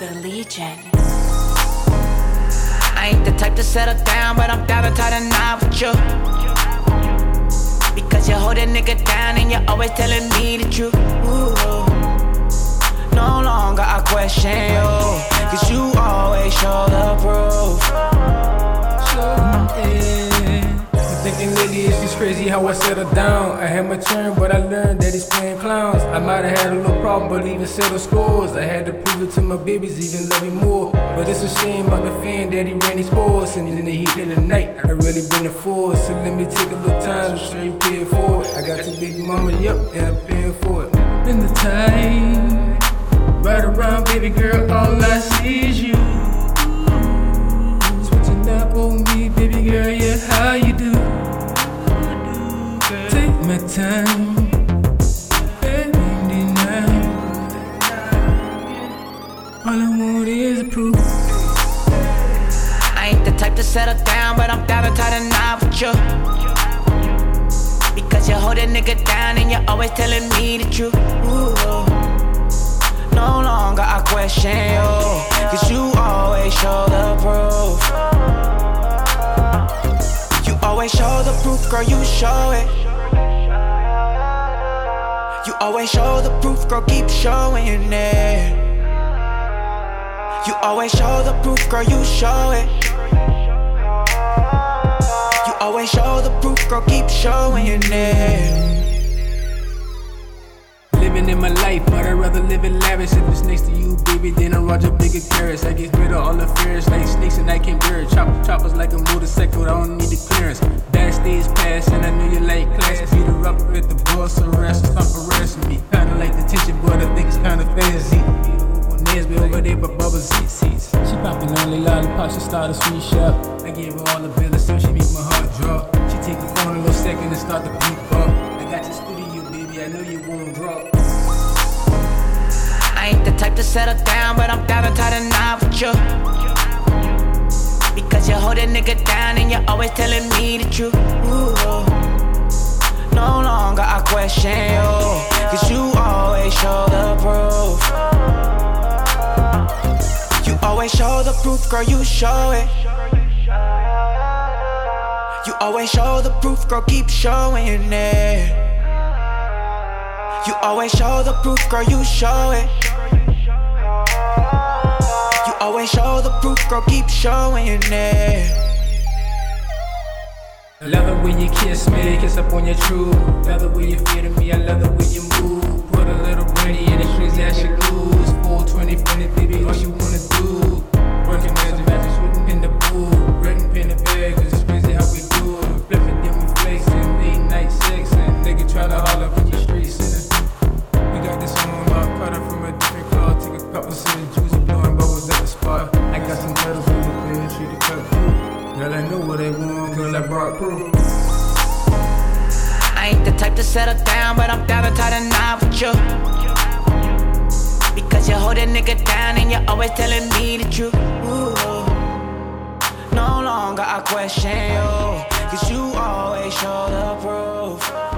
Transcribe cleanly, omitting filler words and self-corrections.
The Legion. I ain't the type to settle down, but I'm down to tie the knot with you. Because you hold a nigga down and you're always telling me the truth. Ooh. No longer I question you, cause you always show the proof. Thinking lately it's just crazy how I settled down. I had my turn, but I learned that he's playing clowns. I might have had a little problem, but even settle scores. I had to prove it to my babies, even love me more. But it's a shame about the fan that he ran these sports. And in the heat of the night, I really been a force. So let me take a little time to show you pay it forward. I got two baby mama, yup, and I'm paying for it. In the time, right around, baby girl, all I see is you. Switching up on me, baby girl, yeah, how you do? Take my time, baby, now. All I want is proof. I ain't the type to settle down, but I'm down to tie the knot with you. Because you hold a nigga down and you're always telling me the truth. Ooh. No longer I question you, cause you always show the proof. You always show the proof, girl, you show it. You always show the proof, girl, keep showing it. You always show the proof, girl, you show it. You always show the proof, girl, keep showing it. Living in my life, but I'd rather live it lavish. If it's next to you, baby, then I roger bigger carrots. I get rid of all the fears like snakes and I can't bear it. Choppers like a motorcycle, I don't need the clearance. Backstage pass, and I know you like class. Beat her up at the boss, arrest, stop harassing me. Kinda like the tension, but I think it's kinda fantasy. Be over there but bubbles seats. She poppin' only lollipop, she start a sweet shop. I gave her all the bills so she make my heart drop. She take the phone a little second and start the beat up. I got your studio, baby, I know you won't drop. I ain't the type to settle down, but I'm down to tie the knot with you. Because you hold a nigga down and you're always telling me the truth. Ooh. No longer I question you, cause you always show the proof. You always show the proof, girl, you show it. You always show the proof, girl, keep showing it. You always show the proof, girl, you show it. You always show the proof, girl, keep showing it. I love the way you kiss me, kiss up on your truth. Love the way you feel to me, I love the way you move. Put a little brandy in it, crazy as she lose. 420 funny, baby, all you wanna do. Working as a magic, shooting in the pool. Written pen and bag, cause it's crazy how we do it. Flipping, then we flexing, late night sex. And nigga tryna holler from the streets. We got this on my cutter from a different car. Take a couple of juice, blowing bubbles at the spot. I got some petals in the bed, treat the cut through. Girl, I know what they want, girl, I brought proof. I ain't the type to settle down, but I'm down to tie the knot with you. Because you hold a nigga down and you're always telling me the truth. Ooh. No longer I question you, cause you always show the proof.